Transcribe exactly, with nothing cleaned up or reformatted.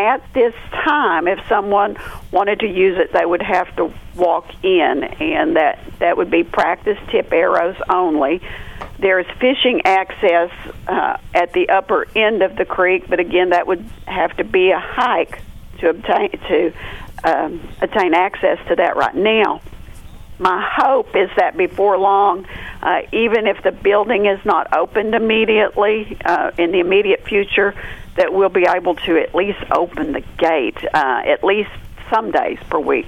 at this time, if someone wanted to use it, they would have to walk in, and that, that would be practice tip arrows only. There's fishing access uh, at the upper end of the creek, but again, that would have to be a hike to obtain to um, attain access to that right now. My hope is that before long, uh, even if the building is not opened immediately, uh, in the immediate future, that we'll be able to at least open the gate uh, at least some days per week.